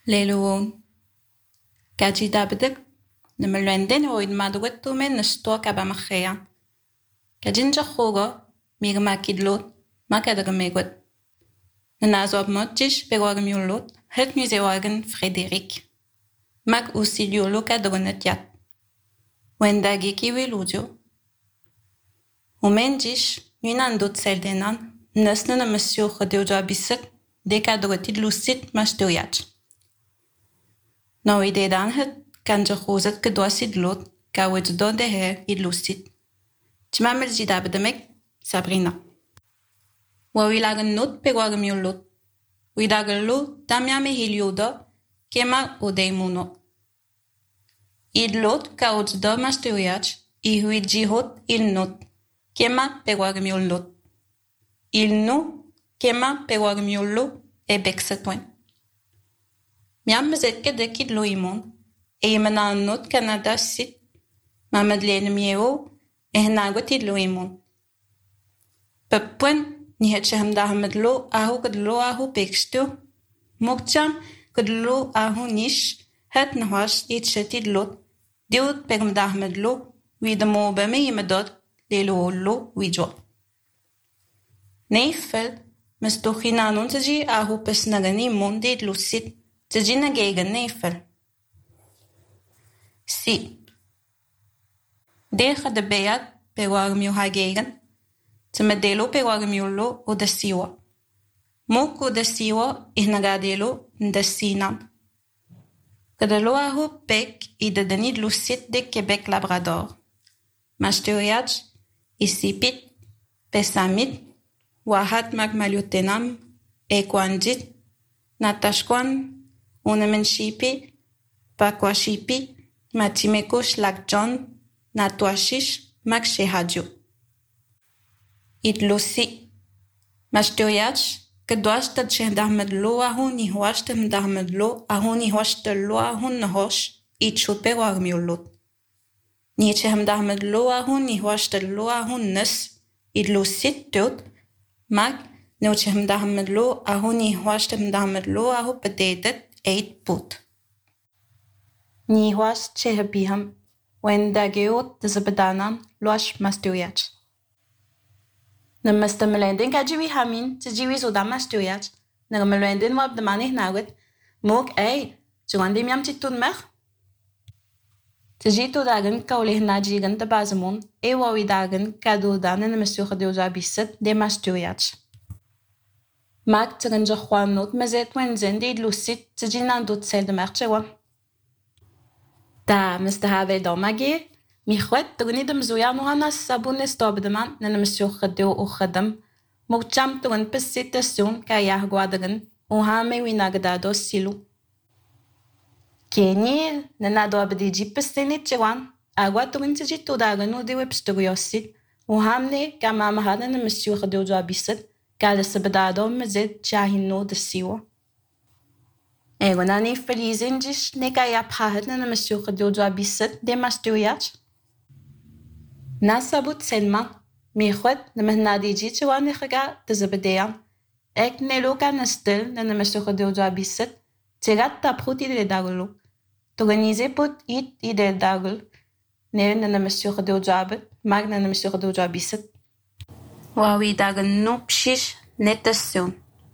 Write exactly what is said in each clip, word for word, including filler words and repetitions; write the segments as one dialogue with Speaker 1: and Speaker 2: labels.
Speaker 1: Leluon. Kaji dabdik. Namalwenden o idmadwet tumen nasto kabamachea. Kajinja hogo, migmakidlot, makadagamegwet. Nanazwab motjish begwagmulot, het musewagen Frédéric. Mak usiliolo kadronetiat. Wendagi kiwiludio. Omenjish, minandot seldenan, nasnana monsieur Rodeo Bisset, dekadrotid lucid mastoriach. Nou ideedan het kanja rozet kedwasid lot, kawet do de her id lucid. Tjamamel jidabedemek, Sabrina. Wawilagen not pegwagmulot. Widagelo tamyame hilioda, kema odeimuno. Idlot kaotsda masteriach, ihuidjihot ilnot, kema pegwagmulot. Ilno, kema pegwagmulo, e beksetwen. Miam mezetke dekid loimon, e imanan not Canada sit, ma madlene mieo, e henagwetid loimon. Pepwen, ni het shehem dahamedlo, ahu kadlo ahu bekstu, mokcham kadlo ahu nish, het nahwash it shetid lot, diut pegam dahamedlo, widamo beme imedot, lelo lo widjo. Neifel, mes dochinanon tji ahu pesnagani mondid lucid, tji nagegen neifel. Si. Decha de beat, pewagmio hagegen, Temedelo pewagmiolo o da siwa. Moko da siwa ihnagadelo da sinan. Kadalo aho pek i de denid lucid de Québec Labrador. Masteriach, isipit, pesamit, wahat magmaliotenam, equandit, natashkwan, unamenshipi, pakwashipi, matimekosh lakjon, natwashish, makshehadio. Idlosi. Masteriach, kedwash dat shehdahmedlo ahun ihwash temdahmedlo ahun ihwash telo ahun nahosh itchupe wagmiolot. Ni shehdahmedlo ahun ihwash telo ahun nes idlosit tot mag no shehdahmedlo ahun ihwash temdahmedlo ahu pedetet eight put. Ni ihwash shehbiham wendageot desabedanan loash masteriach. Namastamalendin kajiwi hamin, tjiwi zodamas tuyach, nagamalendin wab de manih nawet, mok ei, juande miam chitun mer. Tjito dagen kauleh najigan de bazamon, e wawi dagen kado danen de mesure de ozabiset de mastuyach. Mak tjanga juan not mazet wenzen de lucid, tjinan dot sel de merchewa. Da mister have domage. Michwet, tugni dem zoya nohana sabune stobdeman, nana monsieur Rodeo o khadam, mokcham tugan pesitasun kaya guadagan, o hame winagadado silu. Kenye, nana do abdiji pesenit chewan, agua tugan tjito dagan o de webstugiosit, o hamne kamamahada na monsieur Rodeo joabiset, kala sabadado mezet chahino de siwa. Ego nani felizinjish ne kaya pahat na monsieur Rodeo joabiset de masturiach. Nasabut selma, michwet na mehnadiji chwan ikhaga tzabedean. Ek neloka nastel na namesho de ojabiset, tsegat tapruti de daglo. T'organiser pot it ide dagl, ne na namesho de ojabet, mag na namesho de ojabiset. Wawi dagan no pshish netation.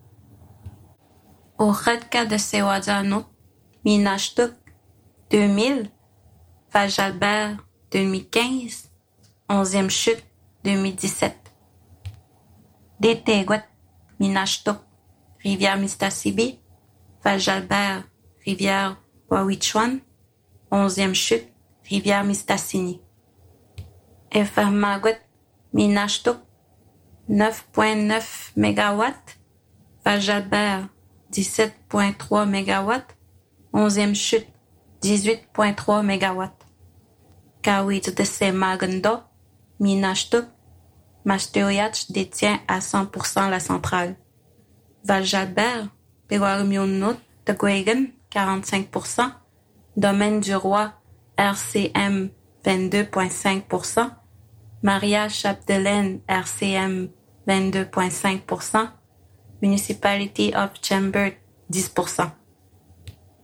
Speaker 1: Au redka de sewazano, minashtuk deux mille, Fajalbert deux mille quinze, onzième chute deux mille dix-sept. Déteguet, Minashtok, Rivière Mistassibé, Fajalbert, Rivière Wawichwan, onzième chute, Rivière Mistassini. Efermaguet, Minashtok, neuf virgule neuf mégawatts, Fajalbert, dix-sept virgule trois mégawatts, onzième chute, dix-huit virgule trois mégawatts. Kawit de Semagando, Minashtuk, Masteriach détient à cent pour cent la centrale. Valjalbert, Pewarmionut de Guegen, quarante-cinq pour cent. Domaine du Roi, R C M, vingt-deux virgule cinq pour cent. Maria Chapdelaine, R C M, vingt-deux virgule cinq pour cent. Municipality of Chambord, dix pour cent.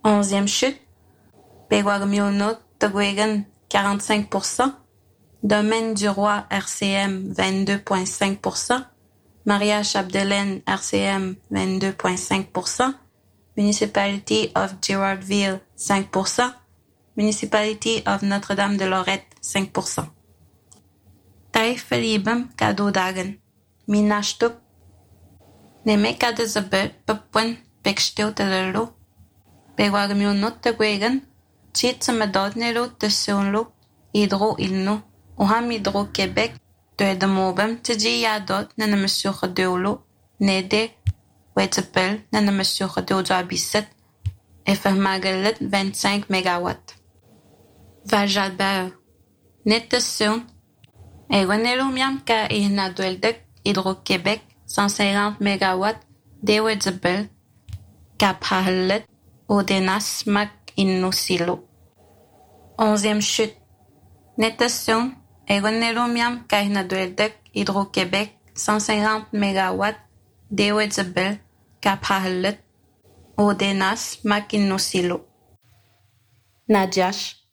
Speaker 1: Onzième chute. Peguagmiono Togwegan, quarante-cinq pour cent. Domaine du Roi R C M, vingt-deux virgule cinq pour cent. Maria Chapdelaine R C M, vingt-deux virgule cinq pour cent. Municipality of Girardville, cinq pour cent. Municipality of Notre-Dame-de-Lorette, cinq pour cent. Taifalibam Kadodagan. Minashtuk. Neme Kadazabel, Papuen, Peksteo Telelo. Peguagmionot Tagwegan. Titsamadot Nelo Tessunlo. Hydro Ilno. Oham Hydro Québec. De Demobam Tijiyadot Nanamesur Deolo. Nede. Wetzapel Nanamesur Deodrabiset. Effermagalet vingt-cinq mégawatts. Vajalbert. Netessun. Egonelo Miam Ka Ihnadueldek Hydro-Québec cent cinquante mégawatts. Dewetzapel. Kaphalet. Odenas Mac Innosilo. Onzième chute. Netessun. Egonelo Miam Ka Ihnadueldek Hydro-Québec cent cinquante mégawatts. Dewetzapel. Kaphalet. Odenas Mac Innosilo. Nadjash.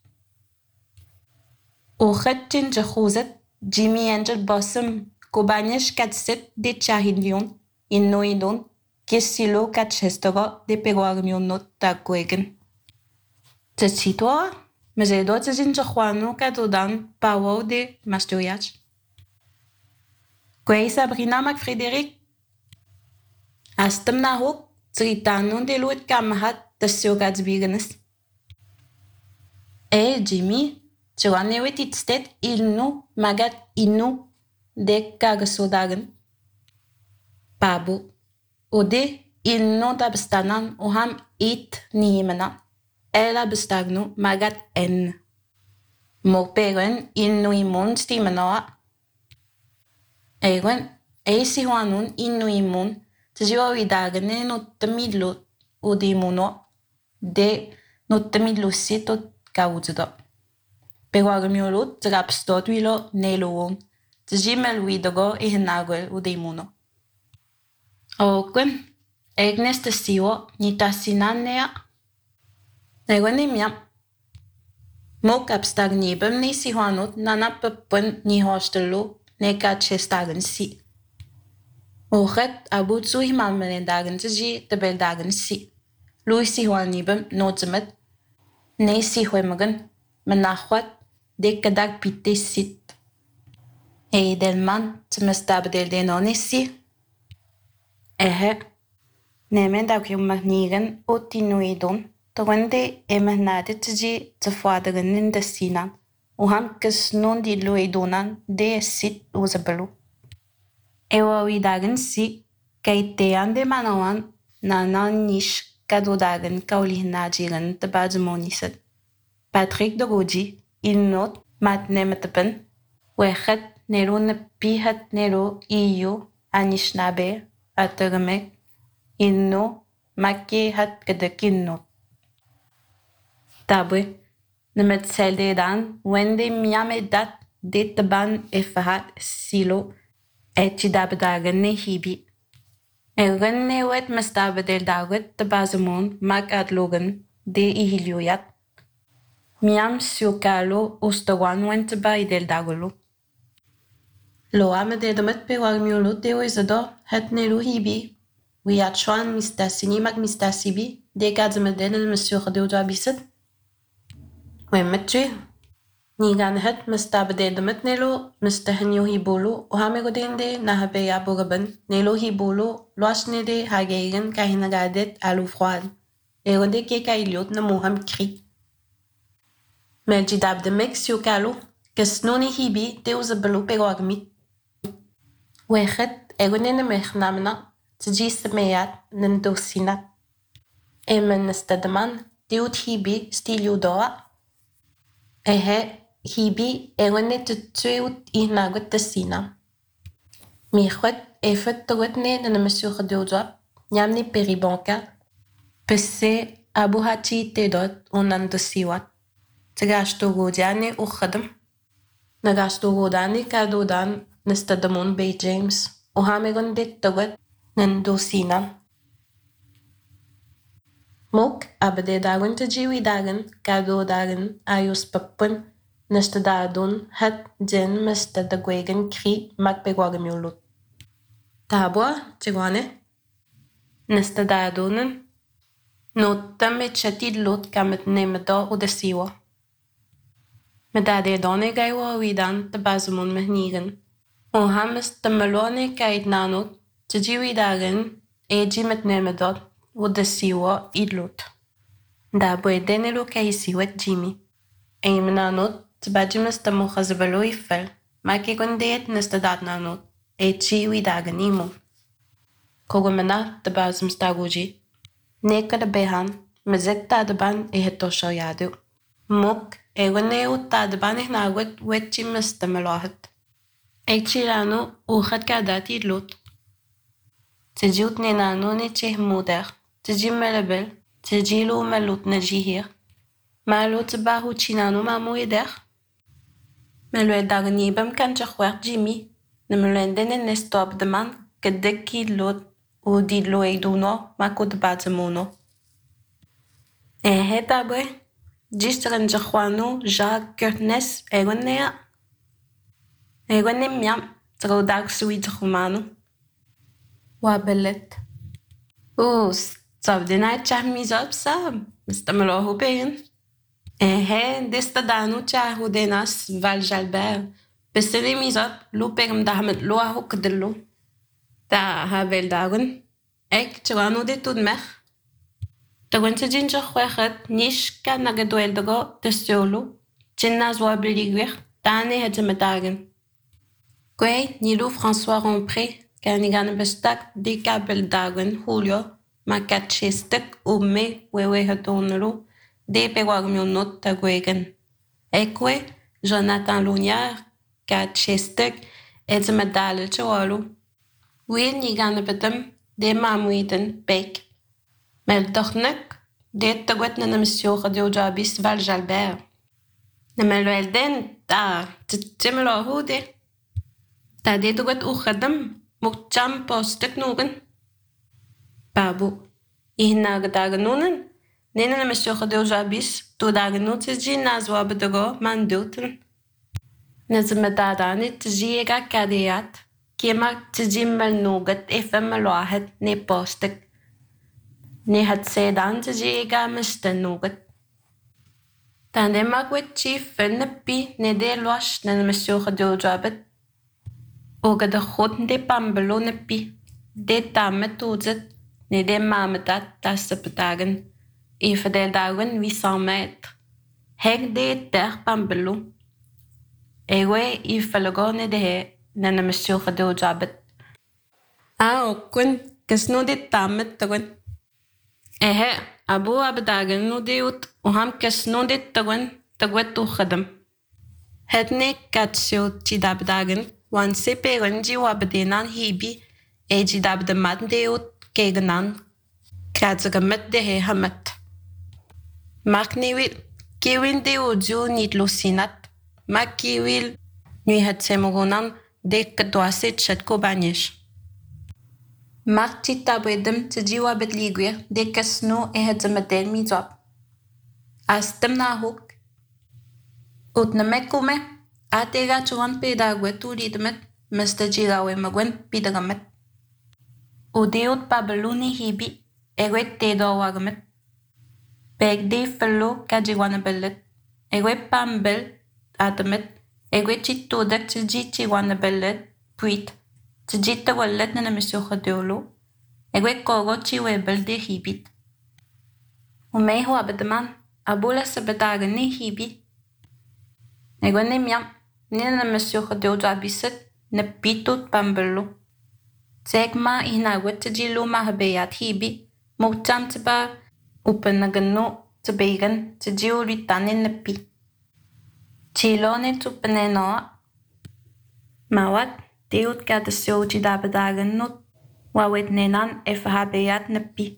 Speaker 1: Ochetin Jehuzet. Jimmy Angel Bossum. Kobanyesh Katset de Chahilion. Innoidon. Kessilo Katchestova de Peguagmionot Tagwegen. Tachitoa. Mazedo Tazin Jahuano Katodan. Pawo de Mastoyach. Kwei Sabrina Mac Frédéric. Astem Nahok. Tritanon de Louet Kamahat. Tassiogatsbigenes. Eh, Jimmy. Joanne Titstet Ilnu Magat Inu de Kagasodagen. Pabo. Ode Ilnu da bestanan oham it niemena. Ela bestagnu Magat en. Moperen Ilnu imun stimenoa. Ewen Eisihuanun Ilnu imun. Tjoidagen en nottemidlo odimuno. De nottemidlo sitot kaudzda. Peguagmiolot trapstot wilo neloon. Tjimel widogo ihnaguel udimuno. Oken, egnes te siwo nitasinanea. Egonimia. Mok abstagnibem ni sihuanot nanapepun ni hostelo neka chestagen si. Ochet abutsu himamelendagen tji tebeldagen si. Lui sihuanibem notzemet. Ne sihuemagen menachwat. De kadag pite sit. E delman tmestab del denonissi. Ehe. Nemen dag yung magnigan o tinuidon. Tawande e mahnade tji tfadagan nindasinan. Uham kes non di luidonan de sit uzabelu. Ewawidagan si. Kay tean de manawan nanan nish kadodagan kaulihnajigan tabadmonisat. Patrick de Goji. Ilnot mat nematapan. Wechat nero napihat nero iyo anishnabe atagamek. Ilno makke hat kadakinnot. Tabwe namatseldedan wende miamedat de taban efahat silo etchidabdagan ne hibi. Elgan ne wet mastabadel dawet tabazamon mak atlogan de ihilioyat. Miam siokalo ustawan went by del dagolo. Loa me de domet peguagmiolo de oizado het nelu hibi. We at chwan mistasini mag mistasibi de gadzameden el monsieur de odabiset. We metje. Ni gan het mistabede domet nelo mistahenyo hibolo o hamegodin de nahabeya bogaben nelo hibolo loasne de hagegen kahinagadet alu froid. Erode ke kailiot na moham kri. Meljidab de Mexio Calo, Kesnoni Hibi, Deusabelo Peguagmi. Wechet, Egonin Mechnamna, Tjis Meat, Nendosinat. Emen Stedman, Deut Hibi, Stiliodoa. Ehe, Hibi, Egonet Tuut Ihnagut Tessina. Michwet, Efet Togotne, Nenemesur Deudra, Yamni Peribonka. Pese Abuhachi Tedot, Unandosiwat. Tagastogodani ukhadam. Nagastogodani kadodan nestadamon Bay James. Uhamegon dit tawet nandosina. Mok
Speaker 2: abde dagen te jiwi dagen, kado dagen, ayos pappen, neste dadon, het den meste de gwegen kri mak begwagem yulut. Tabwa, tjegwane, neste dadonen, notta met chatid lot kamet nemeda o de siwa. Met dade done gaiwa widan te bazemon mehnigen. O hames te melone kait nanot, te jiwi dagen, eji met nemeda o de siwa idlot. Da boe denelo kai siwet Jimmy. Ei menanot, te bajimes te mochazevelo ifel, ma ke kondeet neste dat nanot, e jiwi dagen imo. Kogomena te bazem stagoji. Neka de behan, mezek ta de ban e heto shoyadu. Mok, e waneo ta de ban ik nagwet wetchi meste melohet. E chilano uchat kadat idlot. Te jiut ne nano ne cheh moeder, te jim melebel, te jilo melut ne jihir. Malo te bahu chinano mamu eder. Melo e dagen yibam kan chakwer Jimmy, ne melende ne nestop de man, ke dek idlot, o didlo e duno, mako de batemono. E heta boy, gisteren jakwano, ja kurtnes, egonea. Egonem miam, tro dag sui tchumano. Wabelet. O, sab de na chahmis op sab, stamelo hopen. Eh, desta danu chahu denas Val Jalbert. Besele misop, lupegem dahamet loa hokedelo. Da havel dagen. Ek chwano de tud mech. Da wente ginger khwechet nish ka nagedoel dago de solo. Chinna zwa beligwer, dane het me dagen. Kwe Nilo François Rompré, kanigane bestak de kabel dagen Julio, ma katchestek o me wewe hetonelo. De pewagmio not ta gwegen. Ekwe, Jonathan Lunier, kat chestek, et ze medale chawalo. Wien ni gane betem, de mamuiten bek. Mel dochnek, de te gwet na misio radio jabis Val Jalbert. Na melo elden, ta, timelo hude. Ta de te gwet uchadem, mok cham postek nogen. Babu, ihna gedagen nonen. Nene na misio radio jabis, to dagen not is ji nazwa bedago man dulten. Na ze medadane te ji ega kadeat, kema te ji mel nogat efe meloahet ne postek. Ne het sedan te ji ega misten nogat. Dan de magwet chi fenne pi ne de loas na misio radio jabet. Oga de god de pambelo ne pi, de tamet ozet, ne de mametat tas se betagen. Even de dagen huit cents mètres. Hek de ter pambelo. Ewe i falagone de he nana monsieur radio jabet. Ah, okun, kesno de tamet tagun. Ehe, abu abdagen no de ut, oham kesno de tagun, tagut uchadam. Het ne katsio tidabdagen, wan sepe renji wabdenan hibi, e jidabdamat de ut kegenan. Kratzegamet de he hamet. Mak ni wil, kiwin de ojo niet losinat, mak kiwil, nu het semogonan de kadwase chat kobanish. Mak chitabwedem te jiwa betligwer, de kasno e het zemadel mizop. Astem na hoek. Ut na mekume, atega chuan pedagwe tu lidmet, meste jirawe magwen pidagamet. Udeut pabeluni hibi, egwet te do wagamet. Peg de fellow kajiwana bellet. Ewe pambel atamet. Ewe chito dak tjiti wana bellet. Puit. Tjita wallet na misyo khadolo. Ewe kogo chiwebel de hibit. Umei ho abedaman. Abula sabetagen ni hibi. Ewe ne miam. Nina misyo khadolo abiset. Ne pitot pambelo. Zegma inawet tjilo mahabeyat hibi. Moktam tba. Upen na gano te begen te jiu ritanin na pi. Chilo ne tupene noa. Mawat, deut ka de soji da bedagen not. Wawet nenan efe habeyat na pi.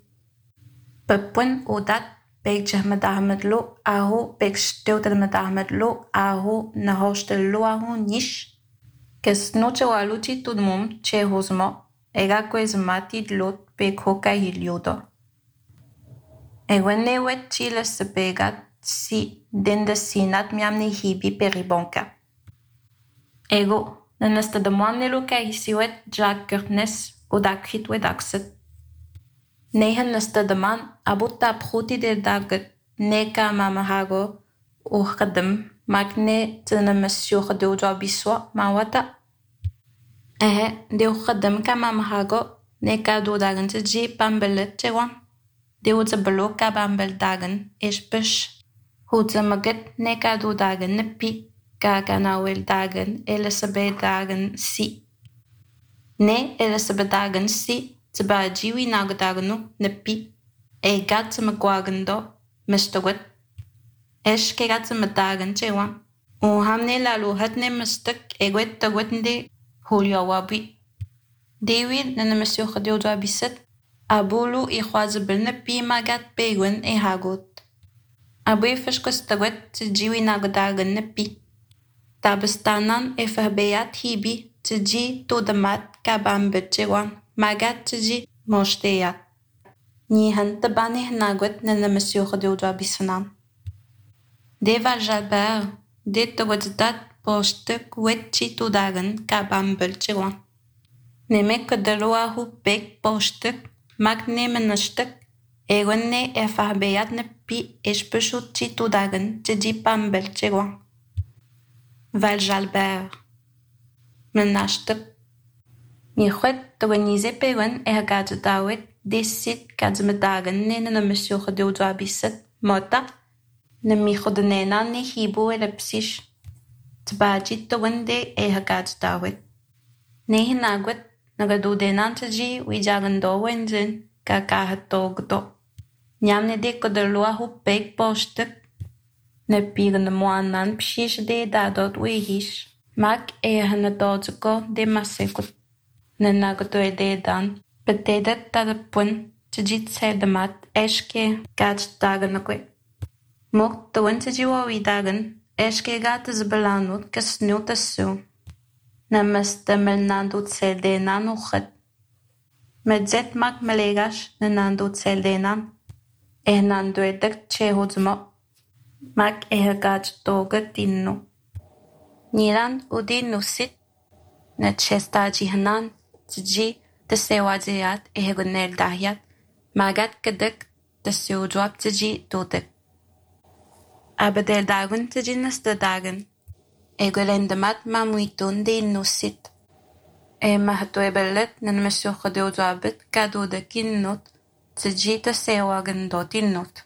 Speaker 2: Pepun odat beekje medahamet lo aho beek stilter medahamet lo aho na hostel lo aho nish. Kes noche waluchi tudmum che hosmo ega kwezmati lot beek hoka hiliodo.
Speaker 1: Ewen wet chile sepegat si dende sinat miam ni hibi peribonka. Ego, nanasta de moanelo ka hisiwet Jack Kurtnes o dakrit wedakset. Nehen nasta de man abutta pruti de daget neka mamahago o khadem magne tena monsieur de jobiswa mawata. Eh, de khadem ka mamahago neka do dagen te ji pambelet chewan. De o belo ka bambel dagen espes. Hoe maget neka do dagen ne pi ka kanawel dagen Elizabeth dagen si. Ne Elizabeth dagen si te ba jiwi nagdagenu ne pi. E gat me kwagendo mistogot. Esh ke gat me dagen chewan. O hamne la lo het ne mistuk e gwet te gwetende hulya wabi. David nene monsieur gedeel dwa biset. Abulu i khwazibel ne pi magat pegwen e hagot. Abu fishkus te gwet te jiwi nagdagen ne pi. Tabestanan e verbeat hibi te ji to de mat kabambet chewan. Magat te ji moshtea. Ni hen te bane nagot nene monsieur gedeel dwa bisanan. De Val-Jalbert, de te gwet dat postuk wet chi to dagen kabambel chewan. Neme kedeloa hu pek postuk mag nemen een stuk. Egonne e verbeat ne pi espesut chi to dagen te ji pambel chewan. Val-Jalbert. Men nastuk. Ni gwet te wenize pewen e hagade dawet desit kadzme dagen nene ne monsieur gedeel dwa biset mota. Ne mi godenena ne hibo e lepsish. Te baji te wende e hagade dawet. Ne hinagwet nagadu denan te ji wijagan do wenzin ka kahatog do. Nyam ne de kodeloa hu pek postuk. Ne pigen de moanan pshish de dadot wehish. Mak e hana dodzuko de masekut. Ne nagadu e de dan. Betedet dat de pun te ji tse de mat eske gach dagen akwe. Mok te wen te ji wa widagen eske gat te zbelanut kesnul te su. Namaste melnando tseldenan uchet. Met zet mak melegash nenando tseldenan. E nando edek che hodzmo. Mak e hagaj doget inno. Niran udin sit. Ne chestaji hanan tji te sewajiat e hegunel dahiat. Magat kedek te seudwap tji dodek. Abedel dagen tji neste dagen. Egolendemat mamuitun de innosit. E mahatoe bellet nen monsieur gedeel dwabet kado de kinnot te jita sewagen dot innot.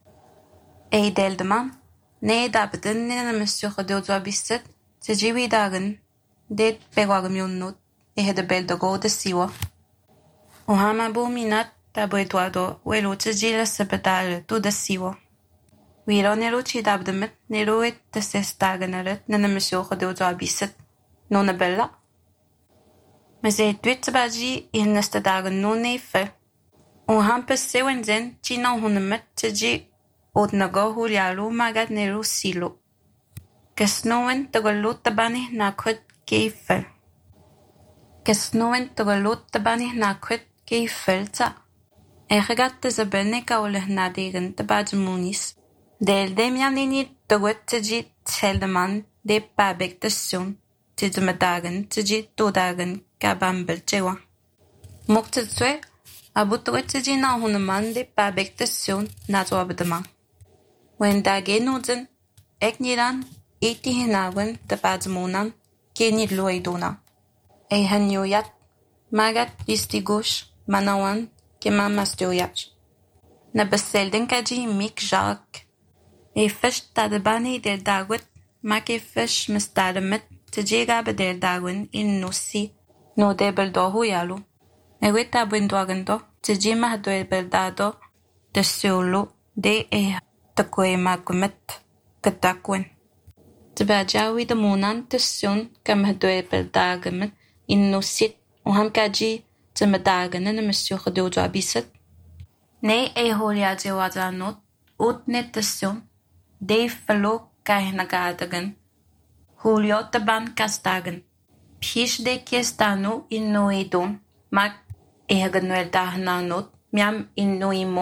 Speaker 1: E deldeman ne dabeden nen monsieur gedeel dwabiset te jiwi dagen det pegwagem yonnot e hede belde go de siwa. O hama bominat tabo eduardo welo te jila sebedale to de siwa. Wiro nero chi dabdemet nero et te sestageneret nene monsieur gedeel dwabiset nonne bella. Maar ze doet baji in de dagen no nefe. O hampe sewenzen china honemet tji od nago hulialo magat nero silo. Kesnoen te galot te bani na kut keifel. Kesnoen te galot te bani na kut keifel ta. E gegat te zabene kaule na degen te bajmunis. Del demian nini te gut tji tseldeman de pabek te sun. Te me dagen tji to dagen kabambel chewa. Mokte tswe abutwe tji na huneman de pabek te sun na zo abedema. Wen dage nozen ek niran eti hinawen te bajmunan ke ni loidona. E hanyoyat magat listigosh manawan ke mamastoyach. Na beselden kaji mik Jacques. E fish tadebani del dagwet mak e fish mistademet te jega bedel dagwen in nosi no debel do huyalo. E weta bwindwagendo te jima hado e beldado te solo de e te koe makumet katakwen. Te bajawi de monan te sun kam hado e beldagemet in nosit o ham kaji te medagen en monsieur gedood abiset. Ne e holia je wadanot ut net te sun de felo kai nagadagen. Julio te ban kastagen. Pish de kiestano in noedon, mak egenuel dahnanot, miam in noimon,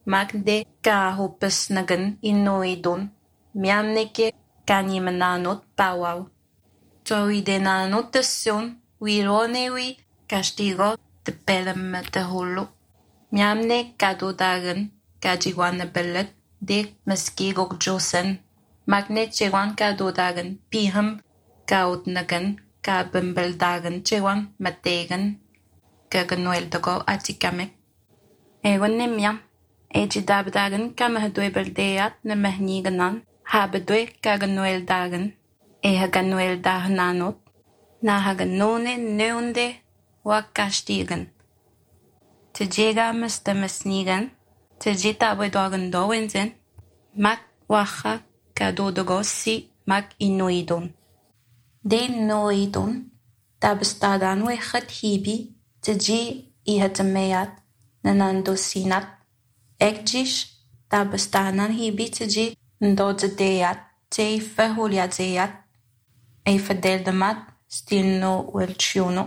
Speaker 1: Magde ka hopes nagan inoidon. Miamneke kanimananot pawaw. Towi denanot tesyon, wironewi castigo te pelem te holo. Miamne kadodagan kajiwan belet de meskigok josen. Magne chewan kadodagan piham kautnagan ka bembeldagan chewan mategan kaganoel dago atikamek. Ewan ne miam. Eji dabdagan kamahadwe beldeat na mahniganan habadwe kaganoel dagan. E haganoel dahananot na haganone neunde wakastigan. Tejega mesta mesnigan tejita wedogan dowenzen mak wacha kadodogo si mak inoidon. De noidon tabstadan wechat hibi teji ihatameat nanando sinat. Ekjish tabstanan hibi teji ndodeat te fahuliazeat. E fadeldamat stilno welchuno.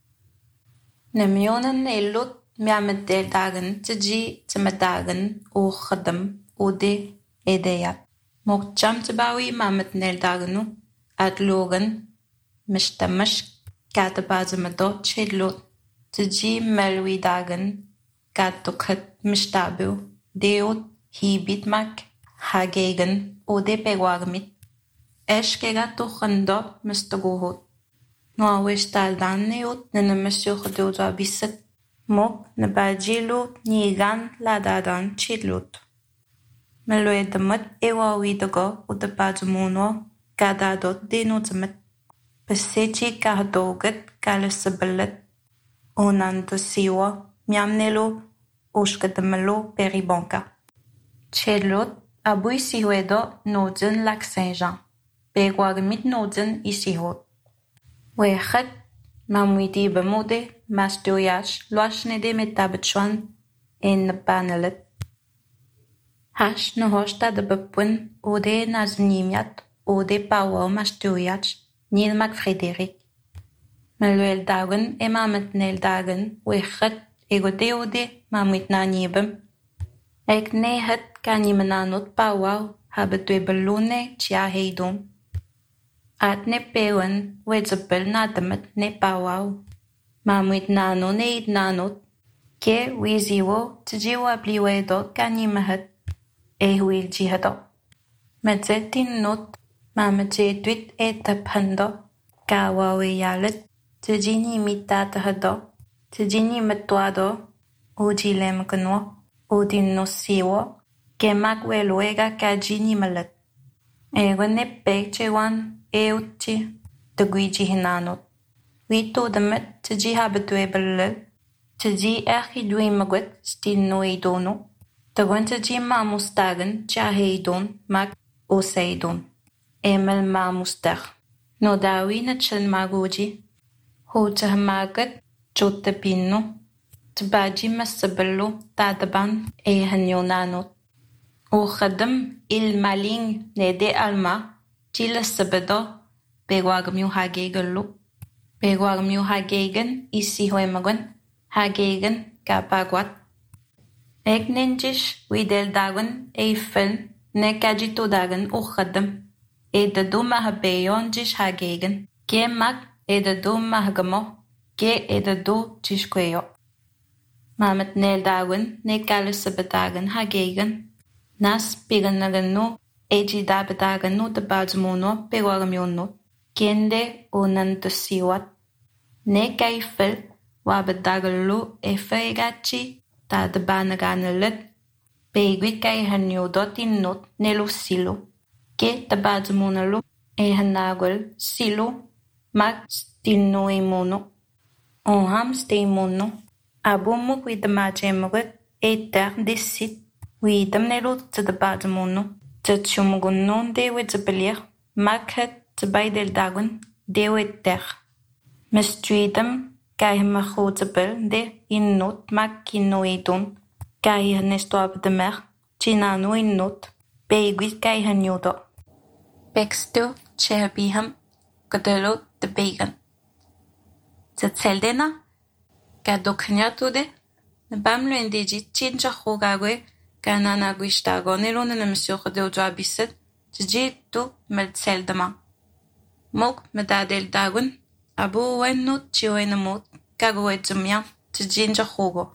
Speaker 1: Nemionen elot miamet dagen teji temadagen o khadam ode edeyat. Mokcham tebawi mamet nel dagenu at logan mishtamash katabazamado chedlot teji melwi dagen katokhat mishtabu deot hibitmak hagegen ode pegwagmit. Eshkega tochando mistogohot. No awestal danneot nene mesyochdoza biset. Mok ne bajilo nigan ladadan chidlot. Meloe demet ewa widago o de bajamono gadadot denotemet. Pesechi kahdoget kalesebelet. Onando siwa miamnelo oshkademelo peribonka. Chedlot abui siwedo noden lac Saint-Jean. Begwagmit noden isihot. Wechat mamwidi bemode mastoyach loasnede metabetchwan en panelet. Hash no hosta de bepun ode naznimiat ode pawa mastoyach nilmak Frederik. Meluel dagen e mamet nel dagen wechat egode ode mamwit na nibem. Ek nehet kanimananot pawaw habetwe belone chia heidon. At ne pewen wedzapel nadamet ne pawaw. Mamwit nano ne idnanot. Ke wiziwo tjiwa bliwedo kanimahet. E huil jihado. Medzetin not mametjetwit etapando. Kawawe yalet. Tjini mitatahado. Tjini metwado. Ojilem kanwa. Odin no siwo. Ke makweluega kajini malet. Ewan ne pekchewan. Eutchi de guiji hinanot. Wito de met tji habetwe belel. Tji ergi dwe magwet stil no eidono. De gwen tji mamustagen tja heidon mak oseidon. Emel mamuster. No dawi na chel magoji. Ho tja maget jote pinno. Tbaji masabello tadaban e hanyonanot. O khadam il maling nede alma. Chila sabedo begwagmyu hagegelu. Begwagmyu hagegen isi hoemagon hagegen kapagwat. Ek ninjish widel dagen eifen ne kajito dagen ochadem. E de duma habeyon jish hagegen. Ke mak e de duma hagamo. Ke e de do jishkweyo. Mamet nel dagen ne kalisabedagen hagegen. Nas piganagan no. Eji dabadagan no de bajamono pegwagamyono. Kende o nantasiwat. Ne kaifel wabadagalo e fegachi ta de banaganelet. Pegwit kai hanyodot in not nelo silo. Ke de bajamonalo e hanagol silo mag stilno e mono. On ham ste mono. Abumuk with the machemoget e ter disit. We dem nelo to the bajamono. Tet chumugunon de wet zebelir, makhet te bij del dagen, de wet ter. Mestridem, kai machotebel de in not mak kinoidon, kai hanestoab de mer, chinano in not, beigwit kai hanyodo. Beksto, chehbiham, kadelo de beigan. Zetseldena, kadoknyatude, bamlo indiji chincha hogagwe, Kanana guishtago nelone na monsieur de ojabiset. Tjito meltseldama. Mok medadel dagun. Abo wenno chioenamot. Kagoetsumia. Tjinja hogo.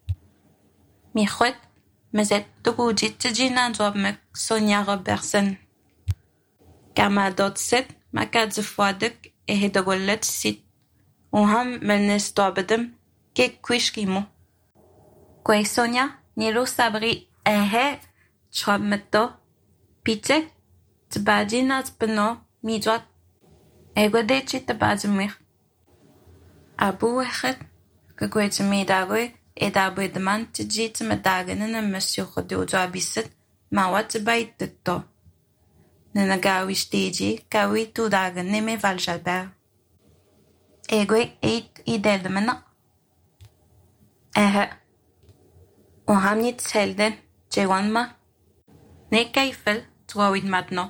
Speaker 1: Mi chwet. Mezet togujit tjina job Sonia Robertson. Gamadot set. Makadzefuadek e hedogollet sit. Oham melnes dobedem. Ke quishkimo. Kwe Sonia. Nilo sabri ehe. Chobmeto. Pitek. Tbadina tbeno. Midwat. Egwedechi tabazumir. Abu echet. Kagwetsumidagwe. Edabwedeman tjit medagen en monsieur Rodeo abiset. Mawat baitto. Nanagawi stegi. Kawi tudagen neme valjalber. Egwe eit idelmena. Ehe. Ohamnit selden. Jewanma. Ne kaifel. Trouwid matno.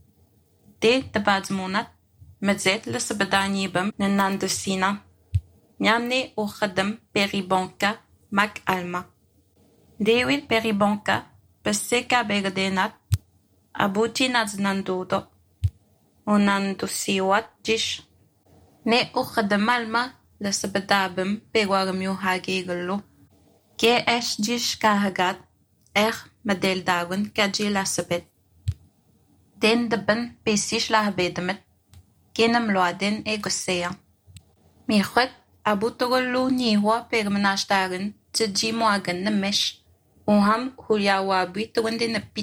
Speaker 1: De tabazmonat. Mezet lesbedanibem nenandesina. Nyamne ochadem peribonka mak alma. Dewil peribonka peseka begadenat. Abuti naznandodo. Onando siwat jish. Ne ochadem alma lesbedabem pewarm yo hagegelo. Ke esh jish kahagat. Er medel dagen kaji lasabet. Den de ben pesish lahabedemet. Kenem loaden e gosea. Mi chwet abutogolo niwa permanashtagen te jimoagen ne mesh. Oham hulyawa buitogende ne pit.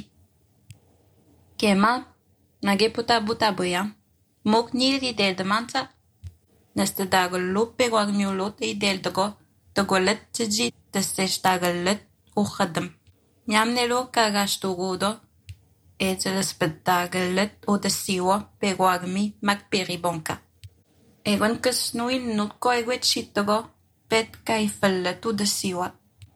Speaker 1: Kema nageputa butaboya. Mok niri del de manta. Neste dagolo perwagmiolot e del dago. Dagolet te ji te seshtagelet uchadem. Nyamnelo kagashtogodo. Eteles bedagelet o de siwa perwagmi mak peribonka. Egon kesnuil nutko egwet shitogo pet kaifellet o de siwa.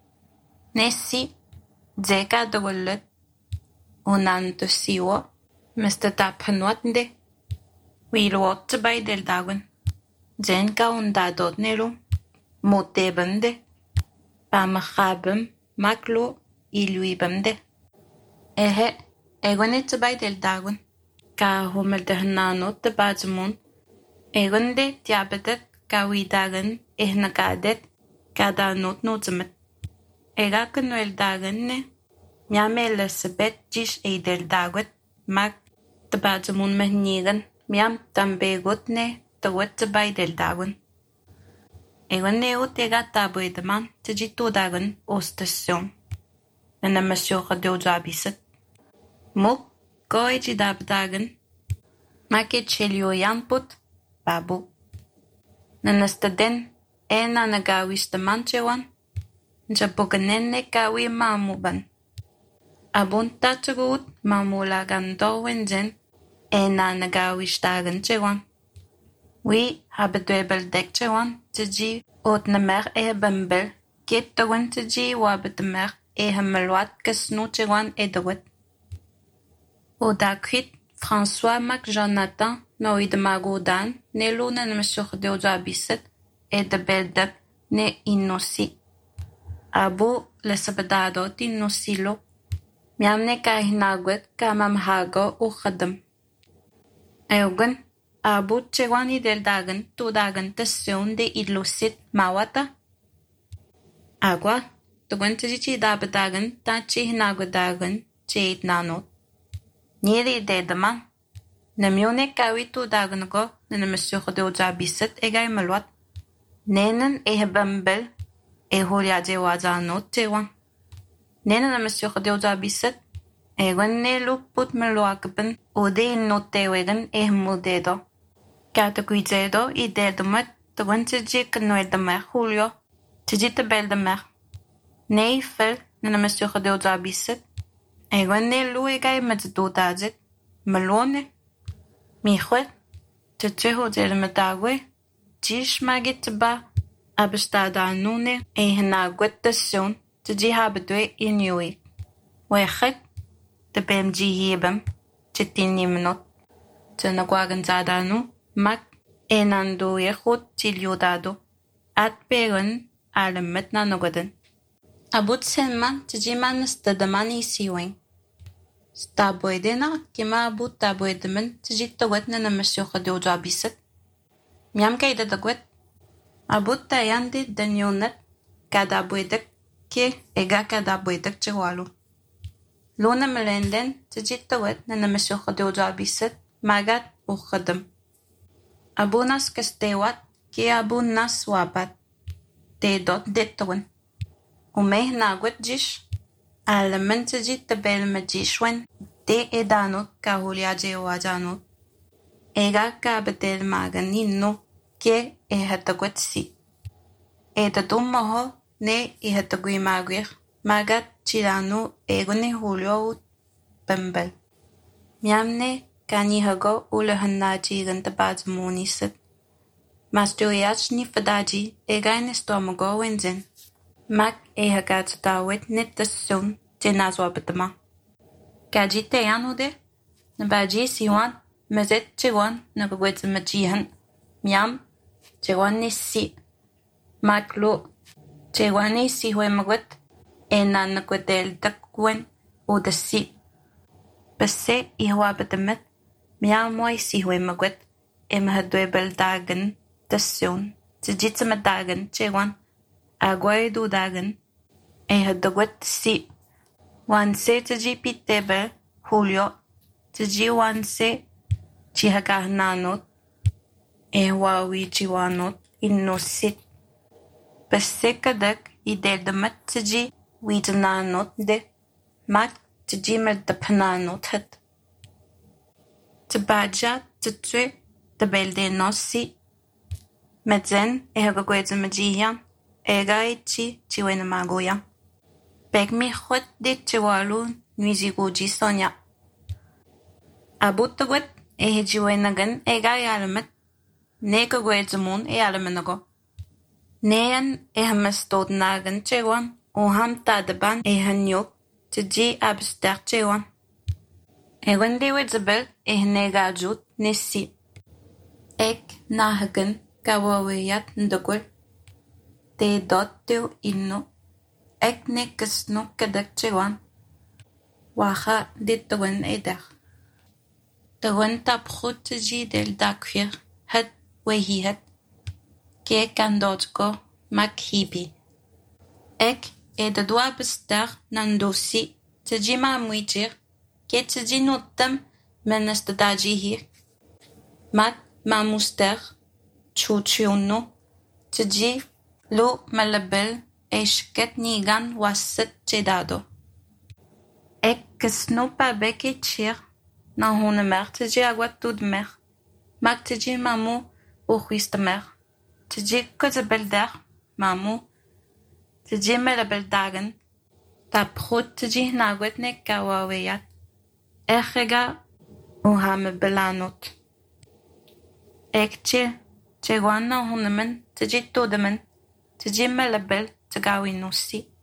Speaker 1: Nessi zeka dogolet onan de siwa meste taphanwatnde. Wilwot te bay del dagen. Zen ka undadot nelo motebende. Pamachabem maklo iluibende. Ehe. Egon te bay del dagen. Ka homel de hanano te bazemon. Egon de diabetet ka widagen ehnagadet ka da not notemet. Ega kenuel dagen ne. Nyame lesebet jish e del daget mak te bazemon mehnigen. Miam tambegot ne te wet te bay del dagen. Egon ne o tega taboedeman te jito dagen o station. En de monsieur Rodeo abiset. Mok goe jidabdagen. Make chelio yamput babu. Nanestaden ena nagawis de manchewan. Jaboganenne kawi mamuban. Abun tatsugut mamulagan dowenzen ena nagawis dagen chewan. We hebben dwebel dek chewan tji ot namer e bembel. Kip towen tji wabet de mer e hemelwat kesnu chewan e dewet. O dakrit François Mac Jonathan no de Magodan ne luna ne monsieur de ojabiset e de beldep ne innosi. Abo le sabedado tinnosilo. Miamne ka hinagwet ka mamhago o khadam. Eugen abo chewani del dagen to dagen tession de idlosit mawata. Agua togen tichi dabedagen ta chi hinagwedagen cheit nanot. Niri dedema. Namione kawitu dagengo na monsieur de ojabiset egay malwat. Nenen e bambel e holia de wazano tewan. Nenen na monsieur de ojabiset e wanne luput meloakben o de notewegen e mudedo. Kata kuidedo i dedomet te wantje kanoe de mer julio. Tjite bel de mer. Nee fel na monsieur de ojabiset. E wanne lu egay met dodazet. Melone. Mi chwet. Te tjeho de metagwe. Jish magit ba. Abestada nune e hinagwet de sion. Te jihabedwe inuit. Wechet. De bem jihibem. Tjetini minot. Te nagwagen zadanu. Mak. Enando e goed tiliodado. At peren. Alem met nanogoden. Abut selman tijiman stadamani siwing. Staboidena kima abut taboidemen tijit tawet na namasyo kadyo jabisat. Miam kayda dagwet. Abut tayandi danyonet kada boidak ke ega kada boidak chawalo. Luna melenden tijit tawet na namasyo kadyo jabisat magat ukhadam. Abunas kastewat ke abunas wabat. Te dot dettawan. Umeh nagwet jish. Alaman tijit tabel majishwen. Te edanot kahulia jewajanot. Ega ka betel magan inno ke ehatagwet si. Etatum moho ne ehatagui magwir. Magat chilano egone hulio bembel. Miamne kani hago ulehannaji gantabaz monisat. Mastoyach ni fadaji ega nestomago wenzen. Mak ehagat dawet net tassun tenazwa betama. Kaji teyano de nabaji siwan mazet chewan nagwet majihan. Miam chewan nisi. Mak lo chewan nisi hue magwet ena nagwetel dakwen o dasi. Pase ihwa betamet miam moi si hue magwet emahadwe beldagen tassun tijitsama dagen chewan agway do dagen ehadagwet si. Wan se tiji pitebe Julio tiji wan se chihakahnanot ehwawi chiwanot inno sit. Pase kadak idedamat tiji witananot de mak tiji meldapananot hat. Tabaja titswe tabelde no si. Medzen ehagagwedza majiyan ega ichi chiwena magoya. Pek mi khot dit chiwalu nuizigoji sonya. Abut tagwet ehe chiwenagan ega yalamat. Ne kagwedza mun e yalamanago. Nean ehamastod nagan chewan oham tadaban ehanyok tiji abster chewan. Egon dewedzabel ehnega jut nesi. Ek nahagan kawawiyat ndagwet. Te dot teo inno. Ek nekas no kadak chewan. Waha dit tawen edach. Tawen tap khut tiji del dakwir. Het wehi het. Ke kandotko mak hibi. Ek edadwa bestar nandosi. Tiji ma mwijir. Ke tiji notam menestadaji hier. Mak ma muster. Chuchiono. Tiji lo malabel. Eshket nigan waset chedado. Ek kesno pa beke chir. Na hone mer tiji agwat tud mer. Mak tiji mamu uhuista mer. Tiji kozabelder mamu. Tiji melabeldagen. Taprot tiji nagwet ne kawaweyat. Echega uhame belanot. Ek chil. Chewan na honemen tiji todemen. Tiji melabel tagawi no si.